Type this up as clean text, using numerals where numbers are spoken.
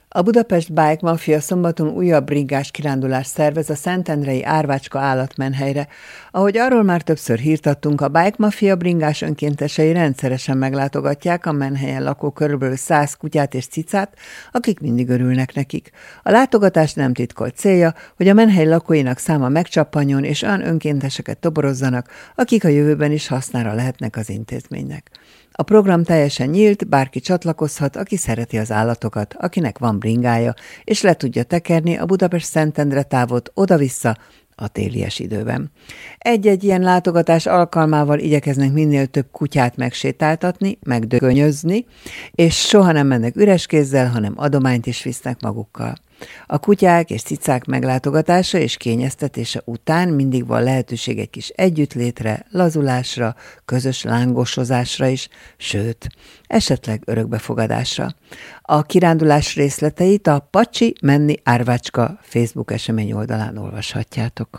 A Budapest Bike Mafia szombaton újabb bringás kirándulást szervez a Szentendrei Árvácska állatmenhelyre. Ahogy arról már többször hírt adtunk, a Bike Mafia bringás önkéntesei rendszeresen meglátogatják a menhelyen lakó körülbelül 100 kutyát és cicát, akik mindig örülnek nekik. A látogatás nem titkolt célja, hogy a menhely lakóinak száma megcsappanjon és olyan önkénteseket toborozzanak, akik a jövőben is hasznára lehetnek az intézménynek. A program teljesen nyílt, bárki csatlakozhat, aki szereti az állatokat, akinek van bringája, és le tudja tekerni a Budapest-Szentendre távot oda-vissza a télies időben. Egy-egy ilyen látogatás alkalmával igyekeznek minél több kutyát megsétáltatni, megdögönyözni, és soha nem mennek üres kézzel, hanem adományt is visznek magukkal. A kutyák és cicák meglátogatása és kényeztetése után mindig van lehetőség egy kis együttlétre, lazulásra, közös lángosozásra is, sőt, esetleg örökbefogadásra. A kirándulás részleteit a Pacsi Menni Árvácska Facebook esemény oldalán olvashatjátok.